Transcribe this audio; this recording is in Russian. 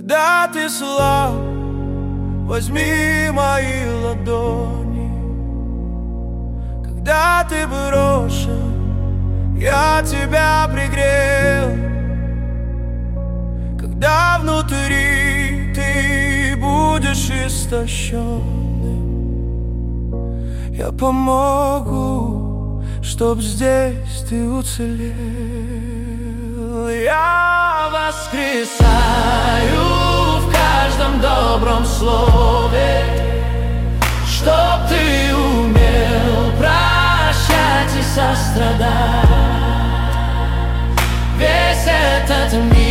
Когда ты слаб, возьми мои ладони. Когда ты брошен, я тебя пригрел. Когда внутри ты будешь истощенным, я помогу, чтоб здесь ты уцелел. Я воскресаю в каждом добром слове, чтоб ты умел прощать и сострадать. Весь этот мир